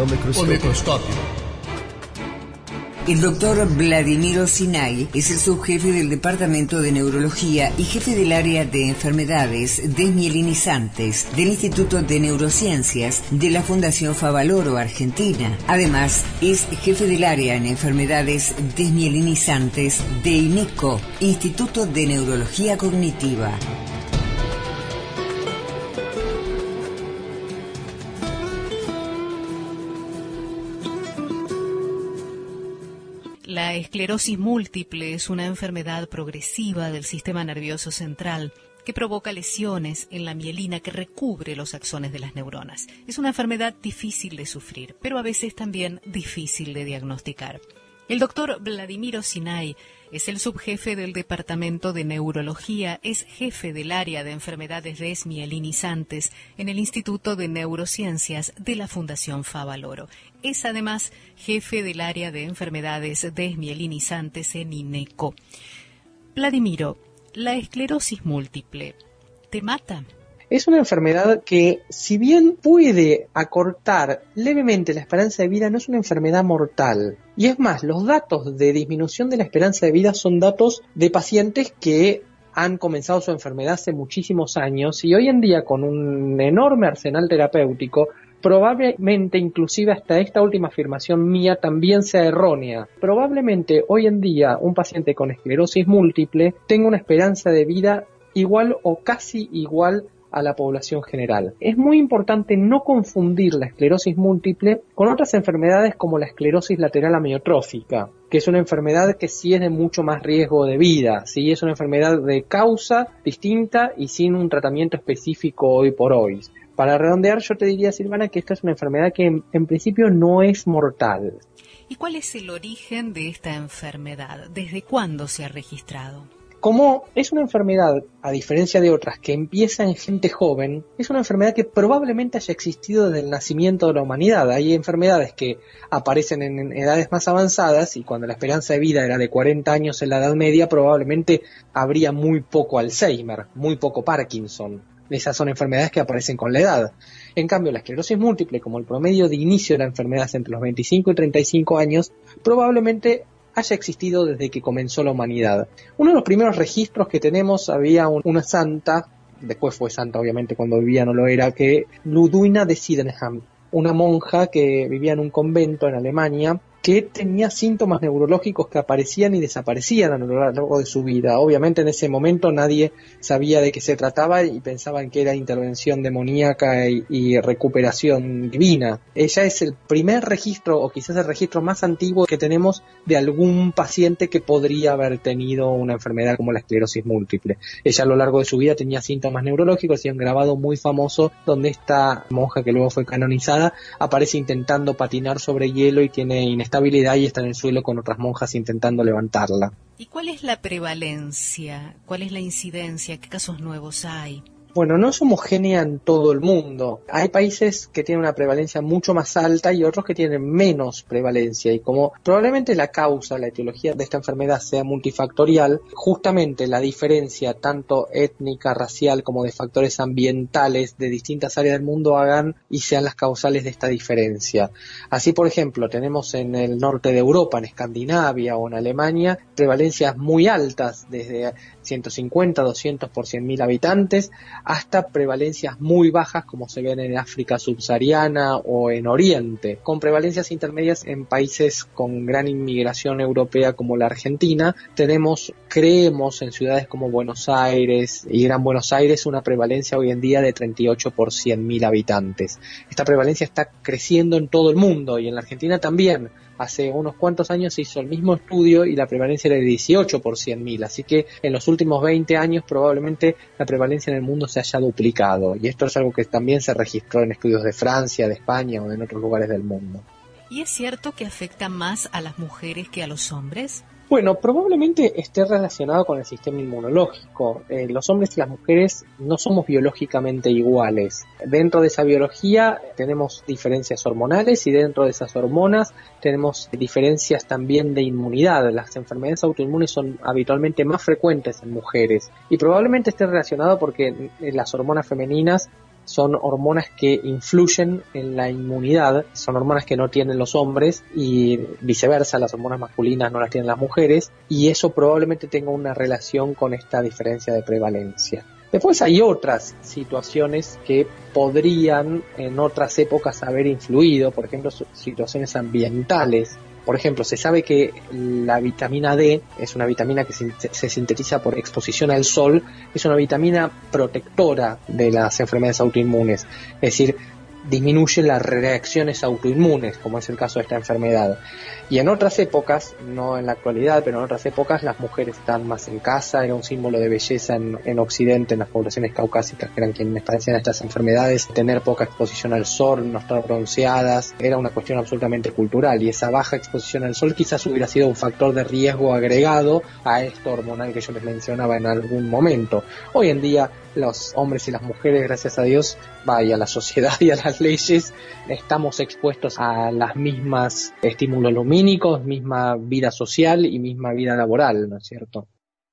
o microscópio. El doctor Vladimiro Sinay es el subjefe del Departamento de Neurología y jefe del área de enfermedades desmielinizantes del Instituto de Neurociencias de la Fundación Favaloro Argentina. Además, es jefe del área en enfermedades desmielinizantes de INECO, Instituto de Neurología Cognitiva. La esclerosis múltiple es una enfermedad progresiva del sistema nervioso central que provoca lesiones en la mielina que recubre los axones de las neuronas. Es una enfermedad difícil de sufrir, pero a veces también difícil de diagnosticar. El doctor Vladimiro Sinay es el subjefe del Departamento de Neurología, es jefe del área de enfermedades desmielinizantes en el Instituto de Neurociencias de la Fundación Favaloro. Es además jefe del área de enfermedades desmielinizantes en INECO. Vladimiro, ¿la esclerosis múltiple te mata? Es una enfermedad que, si bien puede acortar levemente la esperanza de vida, no es una enfermedad mortal. Y es más, los datos de disminución de la esperanza de vida son datos de pacientes que han comenzado su enfermedad hace muchísimos años y hoy en día, con un enorme arsenal terapéutico, probablemente, inclusive hasta esta última afirmación mía, también sea errónea. Probablemente hoy en día un paciente con esclerosis múltiple tenga una esperanza de vida igual o casi igual a la población general. Es muy importante no confundir la esclerosis múltiple con otras enfermedades como la esclerosis lateral amiotrófica, que es una enfermedad que sí es de mucho más riesgo de vida, sí es una enfermedad de causa distinta y sin un tratamiento específico hoy por hoy. Para redondear, yo te diría, Silvana, que esta es una enfermedad que en principio no es mortal. ¿Y cuál es el origen de esta enfermedad? ¿Desde cuándo se ha registrado? Como es una enfermedad, a diferencia de otras, que empieza en gente joven, es una enfermedad que probablemente haya existido desde el nacimiento de la humanidad. Hay enfermedades que aparecen en edades más avanzadas y cuando la esperanza de vida era de 40 años en la Edad Media, probablemente habría muy poco Alzheimer, muy poco Parkinson. Esas son enfermedades que aparecen con la edad. En cambio, la esclerosis múltiple, como el promedio de inicio de la enfermedad es entre los 25 y 35 años, probablemente haya existido desde que comenzó la humanidad. Uno de los primeros registros que tenemos, había una santa, después fue santa obviamente, cuando vivía no lo era, que Ludwina de Sydenham, una monja que vivía en un convento en Alemania, que tenía síntomas neurológicos que aparecían y desaparecían a lo largo de su vida. Obviamente en ese momento nadie sabía de qué se trataba y pensaban que era intervención demoníaca y recuperación divina. Ella es el primer registro, o quizás el registro más antiguo que tenemos de algún paciente que podría haber tenido una enfermedad como la esclerosis múltiple. Ella a lo largo de su vida tenía síntomas neurológicos y un grabado muy famoso donde esta monja, que luego fue canonizada, aparece intentando patinar sobre hielo y tiene inestabilidad y está en el suelo con otras monjas intentando levantarla. ¿Y cuál es la prevalencia? ¿Cuál es la incidencia? ¿Qué casos nuevos hay? Bueno, no es homogénea en todo el mundo. Hay países que tienen una prevalencia mucho más alta y otros que tienen menos prevalencia. Y como probablemente la causa, la etiología de esta enfermedad sea multifactorial, justamente la diferencia tanto étnica, racial como de factores ambientales de distintas áreas del mundo hagan y sean las causales de esta diferencia. Así, por ejemplo, tenemos en el norte de Europa, en Escandinavia o en Alemania, prevalencias muy altas, desde 150, 200 por 100.000 habitantes, hasta prevalencias muy bajas como se ven en África subsahariana o en Oriente, con prevalencias intermedias en países con gran inmigración europea como la Argentina. Creemos en ciudades como Buenos Aires y Gran Buenos Aires una prevalencia hoy en día de 38 por 100.000 habitantes. Esta prevalencia está creciendo en todo el mundo y en la Argentina también. Hace unos cuantos años se hizo el mismo estudio y la prevalencia era de 18 por 100.000, así que en los últimos 20 años probablemente la prevalencia en el mundo se haya duplicado, y esto es algo que también se registró en estudios de Francia, de España o en otros lugares del mundo. ¿Y es cierto que afecta más a las mujeres que a los hombres? Bueno, probablemente esté relacionado con el sistema inmunológico. Los hombres y las mujeres no somos biológicamente iguales. Dentro de esa biología tenemos diferencias hormonales y dentro de esas hormonas tenemos diferencias también de inmunidad. Las enfermedades autoinmunes son habitualmente más frecuentes en mujeres y probablemente esté relacionado porque las hormonas femeninas son hormonas que influyen en la inmunidad, son hormonas que no tienen los hombres y viceversa, las hormonas masculinas no las tienen las mujeres, y eso probablemente tenga una relación con esta diferencia de prevalencia. Después hay otras situaciones que podrían en otras épocas haber influido, por ejemplo, situaciones ambientales. Por ejemplo, se sabe que la vitamina D es una vitamina que se sintetiza por exposición al sol, es una vitamina protectora de las enfermedades autoinmunes, es decir, disminuye las reacciones autoinmunes, como es el caso de esta enfermedad. Y en otras épocas, no en la actualidad, pero en otras épocas las mujeres están más en casa, era un símbolo de belleza en Occidente, en las poblaciones caucásicas, que eran quienes padecían estas enfermedades, tener poca exposición al sol, no estar bronceadas, era una cuestión absolutamente cultural, y esa baja exposición al sol quizás hubiera sido un factor de riesgo agregado a esto hormonal que yo les mencionaba en algún momento. Hoy en día los hombres y las mujeres, gracias a Dios, y a la sociedad y a las leyes, estamos expuestos a las mismas estímulos lumínicos, misma vida social y misma vida laboral, ¿no es cierto?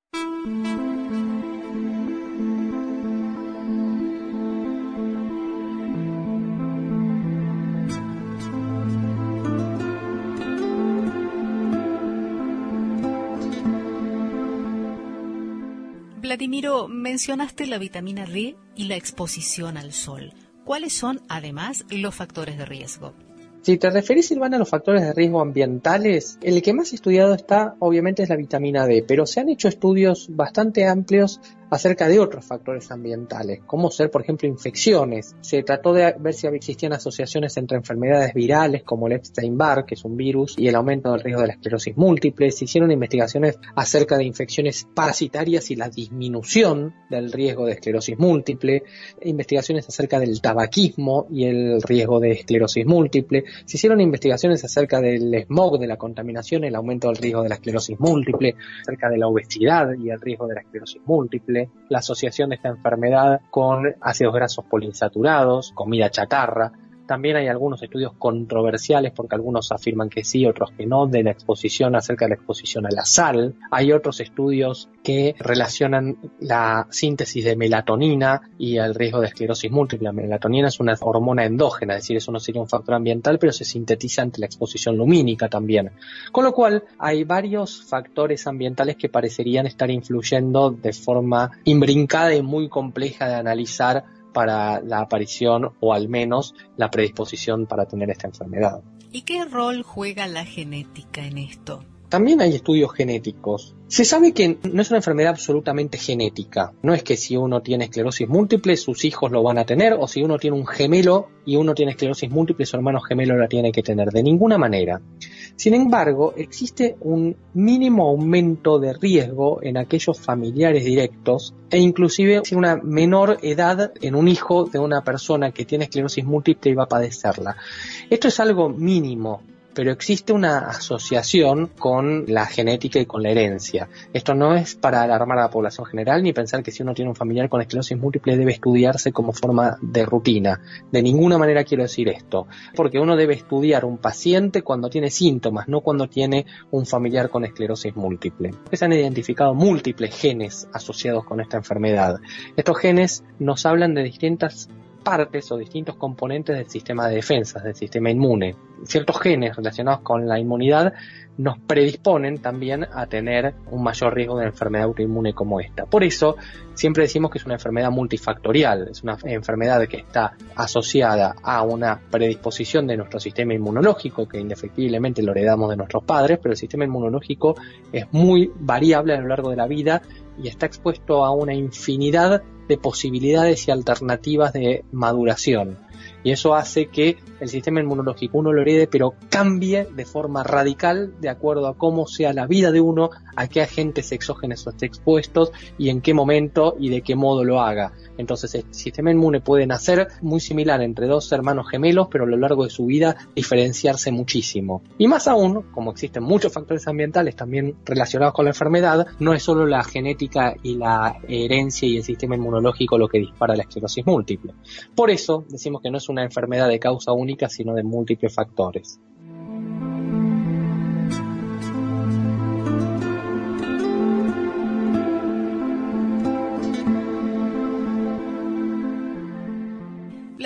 Vladimiro, mencionaste la vitamina D y la exposición al sol. ¿Cuáles son, además, los factores de riesgo? Si te referís, Silvana, a los factores de riesgo ambientales, el que más estudiado está, obviamente, es la vitamina D, pero se han hecho estudios bastante amplios acerca de otros factores ambientales, como ser, por ejemplo, infecciones. Se trató de ver si existían asociaciones entre enfermedades virales como el Epstein-Barr, que es un virus, y el aumento del riesgo de la esclerosis múltiple. Se hicieron investigaciones acerca de infecciones parasitarias y la disminución del riesgo de esclerosis múltiple, investigaciones acerca del tabaquismo y el riesgo de esclerosis múltiple. Se hicieron investigaciones acerca del smog, de la contaminación, el aumento del riesgo de la esclerosis múltiple, acerca de la obesidad y el riesgo de la esclerosis múltiple, la asociación de esta enfermedad con ácidos grasos poliinsaturados, comida chatarra. También hay algunos estudios controversiales porque algunos afirman que sí, otros que no, de la exposición, acerca de la exposición a la sal. Hay otros estudios que relacionan la síntesis de melatonina y el riesgo de esclerosis múltiple. La melatonina es una hormona endógena, es decir, eso no sería un factor ambiental, pero se sintetiza ante la exposición lumínica también. Con lo cual, hay varios factores ambientales que parecerían estar influyendo de forma imbrincada y muy compleja de analizar para la aparición o al menos la predisposición para tener esta enfermedad. ¿Y qué rol juega la genética en esto? También hay estudios genéticos. Se sabe que no es una enfermedad absolutamente genética. No es que si uno tiene esclerosis múltiple, sus hijos lo van a tener, o si uno tiene un gemelo y uno tiene esclerosis múltiple, su hermano gemelo la tiene que tener. De ninguna manera. Sin embargo, existe un mínimo aumento de riesgo en aquellos familiares directos e inclusive una menor edad en un hijo de una persona que tiene esclerosis múltiple y va a padecerla. Esto es algo mínimo, pero existe una asociación con la genética y con la herencia. Esto no es para alarmar a la población general ni pensar que si uno tiene un familiar con esclerosis múltiple debe estudiarse como forma de rutina. De ninguna manera quiero decir esto, porque uno debe estudiar un paciente cuando tiene síntomas, no cuando tiene un familiar con esclerosis múltiple. Se han identificado múltiples genes asociados con esta enfermedad. Estos genes nos hablan de distintas partes o distintos componentes del sistema de defensas, del sistema inmune. Ciertos genes relacionados con la inmunidad nos predisponen también a tener un mayor riesgo de enfermedad autoinmune como esta. Por eso siempre decimos que es una enfermedad multifactorial, es una enfermedad que está asociada a una predisposición de nuestro sistema inmunológico, que indefectiblemente lo heredamos de nuestros padres, pero el sistema inmunológico es muy variable a lo largo de la vida y está expuesto a una infinidad de posibilidades y alternativas de maduración. Y eso hace que el sistema inmunológico uno lo herede, pero cambie de forma radical de acuerdo a cómo sea la vida de uno, a qué agentes exógenos esté expuestos y en qué momento y de qué modo lo haga. Entonces el sistema inmune puede nacer muy similar entre dos hermanos gemelos, pero a lo largo de su vida diferenciarse muchísimo. Y más aún, como existen muchos factores ambientales también relacionados con la enfermedad, no es solo la genética y la herencia y el sistema inmunológico lo que dispara la esclerosis múltiple. Por eso decimos que no es una enfermedad de causa única, sino de múltiples factores.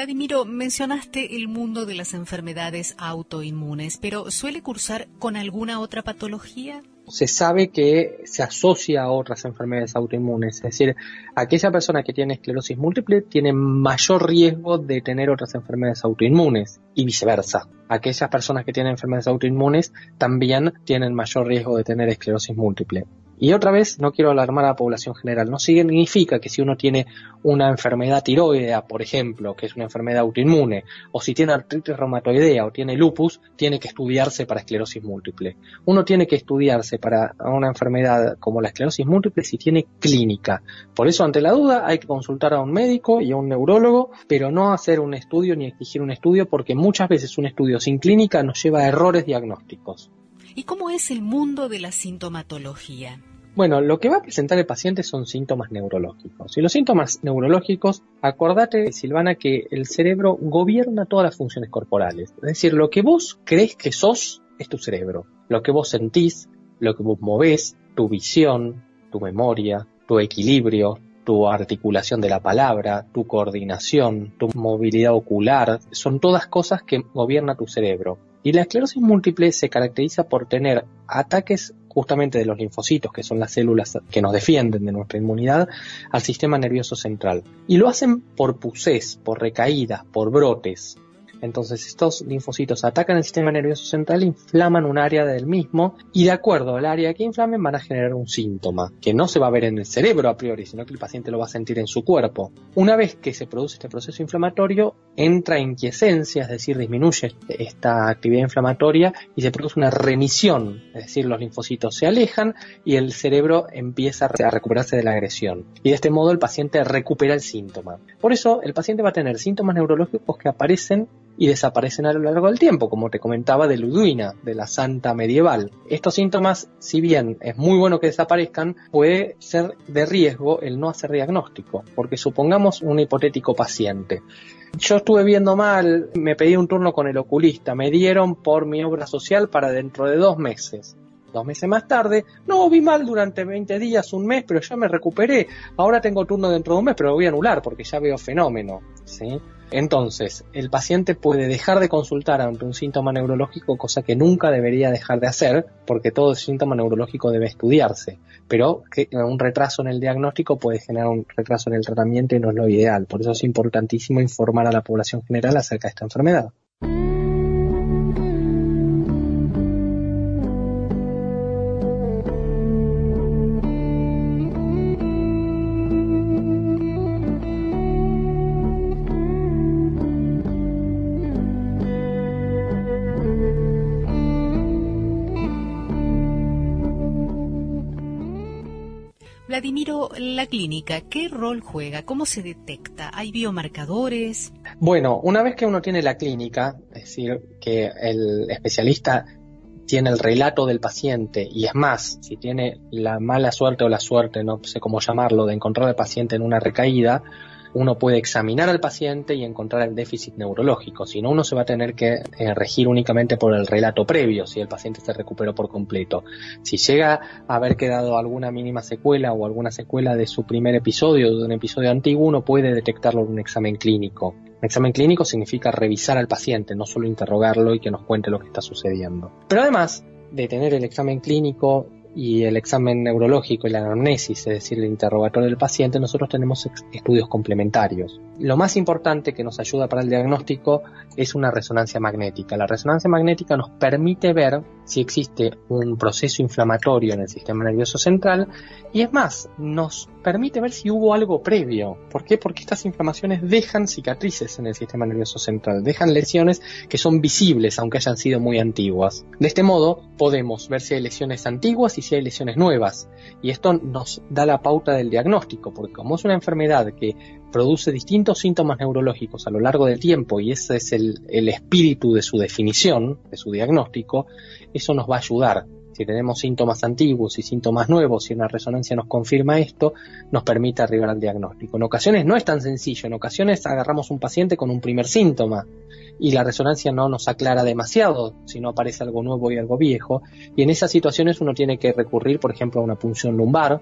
Vladimiro, mencionaste el mundo de las enfermedades autoinmunes, pero ¿suele cursar con alguna otra patología? Se sabe que se asocia a otras enfermedades autoinmunes, es decir, aquella persona que tiene esclerosis múltiple tiene mayor riesgo de tener otras enfermedades autoinmunes y viceversa. Aquellas personas que tienen enfermedades autoinmunes también tienen mayor riesgo de tener esclerosis múltiple. Y otra vez, no quiero alarmar a la población general, no significa que si uno tiene una enfermedad tiroidea, por ejemplo, que es una enfermedad autoinmune, o si tiene artritis reumatoidea o tiene lupus, tiene que estudiarse para esclerosis múltiple. Uno tiene que estudiarse para una enfermedad como la esclerosis múltiple si tiene clínica. Por eso, ante la duda, hay que consultar a un médico y a un neurólogo, pero no hacer un estudio ni exigir un estudio, porque muchas veces un estudio sin clínica nos lleva a errores diagnósticos. ¿Y cómo es el mundo de la sintomatología? Bueno, lo que va a presentar el paciente son síntomas neurológicos. Y los síntomas neurológicos, acordate, Silvana, que el cerebro gobierna todas las funciones corporales. Es decir, lo que vos crees que sos es tu cerebro. Lo que vos sentís, lo que vos movés, tu visión, tu memoria, tu equilibrio, tu articulación de la palabra, tu coordinación, tu movilidad ocular, son todas cosas que gobierna tu cerebro. Y la esclerosis múltiple se caracteriza por tener ataques justamente de los linfocitos, que son las células que nos defienden de nuestra inmunidad, al sistema nervioso central. Y lo hacen por pusés, por recaídas, por brotes. Entonces estos linfocitos atacan el sistema nervioso central, inflaman un área del mismo y de acuerdo al área que inflamen van a generar un síntoma que no se va a ver en el cerebro a priori, sino que el paciente lo va a sentir en su cuerpo. Una vez que se produce este proceso inflamatorio, entra en quiescencia, es decir, disminuye esta actividad inflamatoria y se produce una remisión, es decir, los linfocitos se alejan y el cerebro empieza a recuperarse de la agresión. Y de este modo el paciente recupera el síntoma. Por eso el paciente va a tener síntomas neurológicos que aparecen y desaparecen a lo largo del tiempo, como te comentaba de Ludwina, de la santa medieval. Estos síntomas, si bien es muy bueno que desaparezcan, puede ser de riesgo el no hacer diagnóstico, porque supongamos un hipotético paciente. Yo estuve viendo mal, me pedí un turno con el oculista, me dieron por mi obra social para dentro de 2 meses. 2 meses más tarde, no, vi mal durante 20 días, 1 mes, pero ya me recuperé. Ahora tengo turno dentro de 1 mes, pero lo voy a anular porque ya veo fenómeno, ¿sí? Entonces, el paciente puede dejar de consultar ante un síntoma neurológico, cosa que nunca debería dejar de hacer, porque todo síntoma neurológico debe estudiarse. Pero que un retraso en el diagnóstico puede generar un retraso en el tratamiento y no es lo ideal. Por eso es importantísimo informar a la población general acerca de esta enfermedad. Vladimiro, la clínica, ¿qué rol juega? ¿Cómo se detecta? ¿Hay biomarcadores? Bueno, una vez que uno tiene la clínica, es decir, que el especialista tiene el relato del paciente, y es más, si tiene la mala suerte o la suerte, no sé cómo llamarlo, de encontrar al paciente en una recaída, uno puede examinar al paciente y encontrar el déficit neurológico. Si no, uno se va a tener que regir únicamente por el relato previo, si el paciente se recuperó por completo. Si llega a haber quedado alguna mínima secuela o alguna secuela de su primer episodio, de un episodio antiguo, uno puede detectarlo en un examen clínico. Un examen clínico significa revisar al paciente, no solo interrogarlo y que nos cuente lo que está sucediendo. Pero además de tener el examen clínico y el examen neurológico y la anamnesis, es decir, el interrogatorio del paciente, nosotros tenemos estudios complementarios. Lo más importante que nos ayuda para el diagnóstico es una resonancia magnética. La resonancia magnética nos permite ver si existe un proceso inflamatorio en el sistema nervioso central y es más, nos permite ver si hubo algo previo. ¿Por qué? Porque estas inflamaciones dejan cicatrices en el sistema nervioso central, dejan lesiones que son visibles aunque hayan sido muy antiguas. De este modo podemos ver si hay lesiones antiguas y si hay lesiones nuevas, y esto nos da la pauta del diagnóstico, porque como es una enfermedad que produce distintos síntomas neurológicos a lo largo del tiempo y ese es el espíritu de su definición, de su diagnóstico, eso nos va a ayudar. Si tenemos síntomas antiguos y síntomas nuevos y una resonancia nos confirma esto, nos permite arribar al diagnóstico. En ocasiones no es tan sencillo, en ocasiones agarramos un paciente con un primer síntoma y la resonancia no nos aclara demasiado si no aparece algo nuevo y algo viejo, y en esas situaciones uno tiene que recurrir, por ejemplo, a una punción lumbar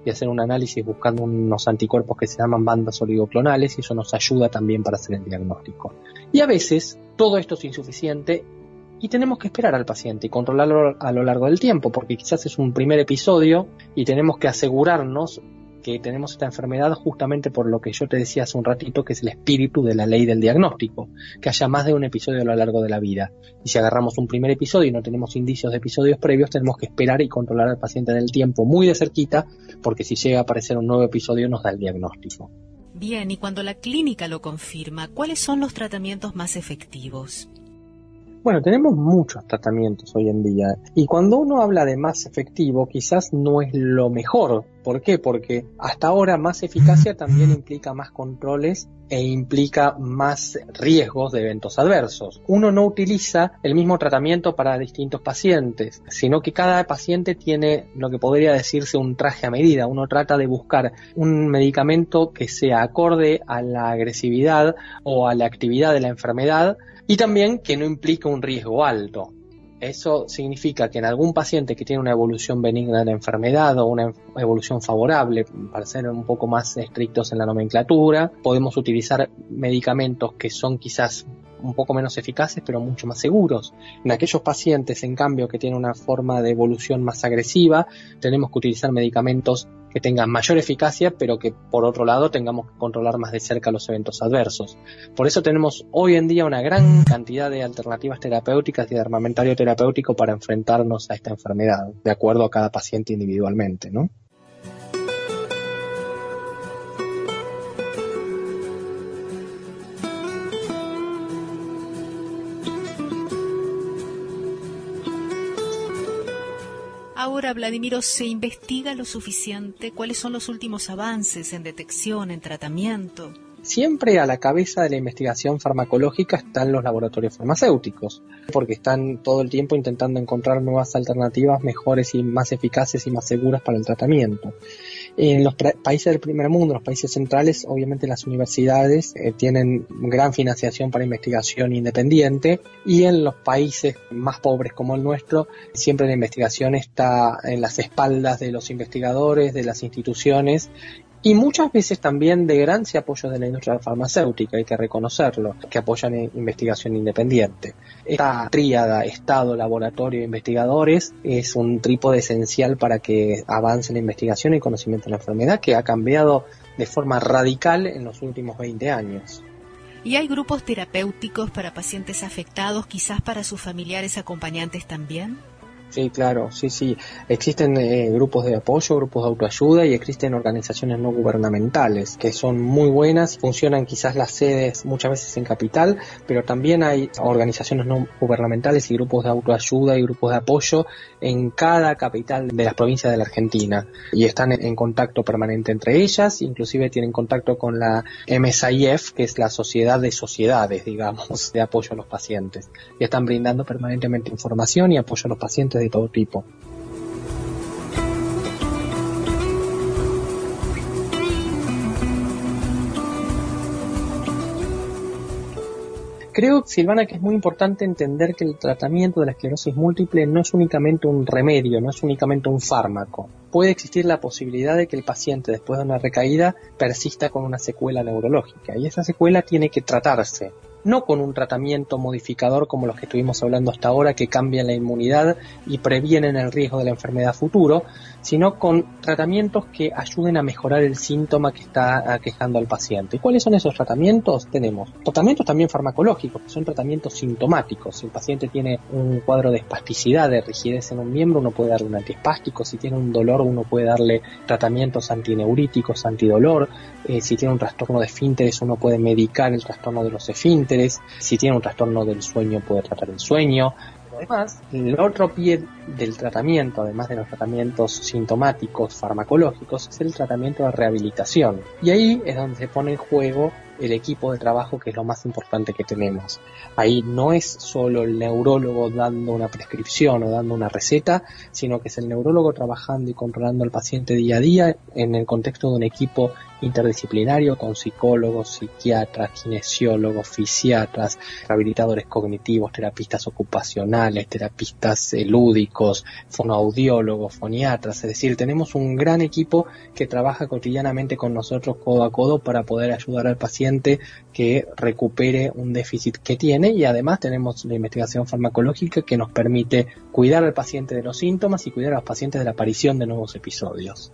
y hacer un análisis buscando unos anticuerpos que se llaman bandas oligoclonales, y eso nos ayuda también para hacer el diagnóstico. Y a veces todo esto es insuficiente y tenemos que esperar al paciente y controlarlo a lo largo del tiempo, porque quizás es un primer episodio y tenemos que asegurarnos que tenemos esta enfermedad justamente por lo que yo te decía hace un ratito, que es el espíritu de la ley del diagnóstico, que haya más de un episodio a lo largo de la vida. Y si agarramos un primer episodio y no tenemos indicios de episodios previos, tenemos que esperar y controlar al paciente en el tiempo muy de cerquita, porque si llega a aparecer un nuevo episodio nos da el diagnóstico. Bien, y cuando la clínica lo confirma, ¿cuáles son los tratamientos más efectivos? Bueno, tenemos muchos tratamientos hoy en día, y cuando uno habla de más efectivo, quizás no es lo mejor. ¿Por qué? Porque hasta ahora más eficacia también implica más controles e implica más riesgos de eventos adversos. Uno no utiliza el mismo tratamiento para distintos pacientes, sino que cada paciente tiene lo que podría decirse un traje a medida. Uno trata de buscar un medicamento que sea acorde a la agresividad o a la actividad de la enfermedad, y también que no implique un riesgo alto. Eso significa que en algún paciente que tiene una evolución benigna de la enfermedad o una evolución favorable, para ser un poco más estrictos en la nomenclatura, podemos utilizar medicamentos que son quizás un poco menos eficaces pero mucho más seguros. En aquellos pacientes, en cambio, que tienen una forma de evolución más agresiva, tenemos que utilizar medicamentos que tengan mayor eficacia, pero que por otro lado tengamos que controlar más de cerca los eventos adversos. Por eso tenemos hoy en día una gran cantidad de alternativas terapéuticas y de armamentario terapéutico para enfrentarnos a esta enfermedad, de acuerdo a cada paciente individualmente, ¿no? Ahora, Vladimiro, ¿se investiga lo suficiente? ¿Cuáles son los últimos avances en detección, en tratamiento? Siempre a la cabeza de la investigación farmacológica están los laboratorios farmacéuticos, porque están todo el tiempo intentando encontrar nuevas alternativas mejores y más eficaces y más seguras para el tratamiento. En los países del primer mundo, los países centrales, obviamente las universidades tienen gran financiación para investigación independiente, y en los países más pobres como el nuestro, siempre la investigación está en las espaldas de los investigadores, de las instituciones, y muchas veces también de gran apoyo de la industria farmacéutica, hay que reconocerlo, que apoyan en investigación independiente. Esta tríada Estado, laboratorio e investigadores es un trípode esencial para que avance la investigación y conocimiento de la enfermedad, que ha cambiado de forma radical en los últimos 20 años. ¿Y hay grupos terapéuticos para pacientes afectados, quizás para sus familiares acompañantes también? Sí, claro, sí. Existen grupos de apoyo, grupos de autoayuda, y existen organizaciones no gubernamentales que son muy buenas. Funcionan quizás las sedes muchas veces en capital, pero también hay organizaciones no gubernamentales y grupos de autoayuda y grupos de apoyo en cada capital de las provincias de la Argentina, y están en contacto permanente entre ellas. Inclusive tienen contacto con la MSIF, que es la sociedad de sociedades, digamos, de apoyo a los pacientes, y están brindando permanentemente información y apoyo a los pacientes de todo tipo. Creo, Silvana, que es muy importante entender que el tratamiento de la esclerosis múltiple no es únicamente un remedio, no es únicamente un fármaco. Puede existir la posibilidad de que el paciente, después de una recaída, persista con una secuela neurológica, y esa secuela tiene que tratarse. No con un tratamiento modificador como los que estuvimos hablando hasta ahora, que cambian la inmunidad y previenen el riesgo de la enfermedad futuro, sino con tratamientos que ayuden a mejorar el síntoma que está aquejando al paciente. ¿Y cuáles son esos tratamientos? Tenemos tratamientos también farmacológicos, que son tratamientos sintomáticos. Si el paciente tiene un cuadro de espasticidad, de rigidez en un miembro, uno puede darle un antiespástico. Si tiene un dolor, uno puede darle tratamientos antineuríticos, antidolor. Si tiene un trastorno de esfínteres, uno puede medicar el trastorno de los esfínteres. Si tiene un trastorno del sueño, puede tratar el sueño. Además, el otro pie del tratamiento, además de los tratamientos sintomáticos farmacológicos, es el tratamiento de rehabilitación. Y ahí es donde se pone en juego el equipo de trabajo, que es lo más importante que tenemos. Ahí no es solo el neurólogo dando una prescripción o dando una receta, sino que es el neurólogo trabajando y controlando al paciente día a día en el contexto de un equipo interdisciplinario con psicólogos, psiquiatras, kinesiólogos, fisiatras, rehabilitadores cognitivos, terapistas ocupacionales, terapistas lúdicos, fonoaudiólogos, foniatras. Es decir, tenemos un gran equipo que trabaja cotidianamente con nosotros codo a codo para poder ayudar al paciente que recupere un déficit que tiene, y además tenemos la investigación farmacológica que nos permite cuidar al paciente de los síntomas y cuidar a los pacientes de la aparición de nuevos episodios.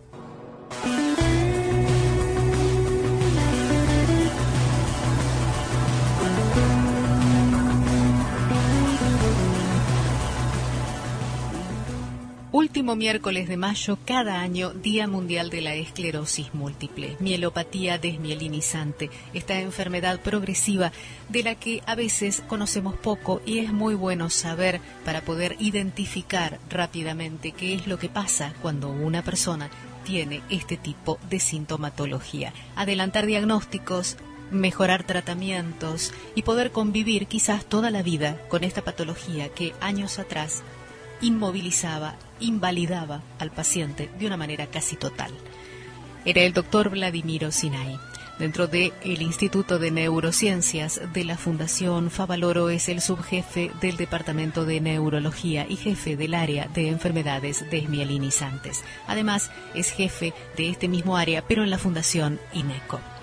Último miércoles de mayo, cada año, Día Mundial de la Esclerosis Múltiple, mielopatía desmielinizante, esta enfermedad progresiva de la que a veces conocemos poco y es muy bueno saber para poder identificar rápidamente qué es lo que pasa cuando una persona tiene este tipo de sintomatología. Adelantar diagnósticos, mejorar tratamientos y poder convivir quizás toda la vida con esta patología que años atrás inmovilizaba, invalidaba al paciente de una manera casi total. Era el doctor Vladimiro Sinay. Dentro del Instituto de Neurociencias de la Fundación Favaloro es el subjefe del Departamento de Neurología y jefe del área de enfermedades desmielinizantes. Además, es jefe de este mismo área, pero en la Fundación INECO.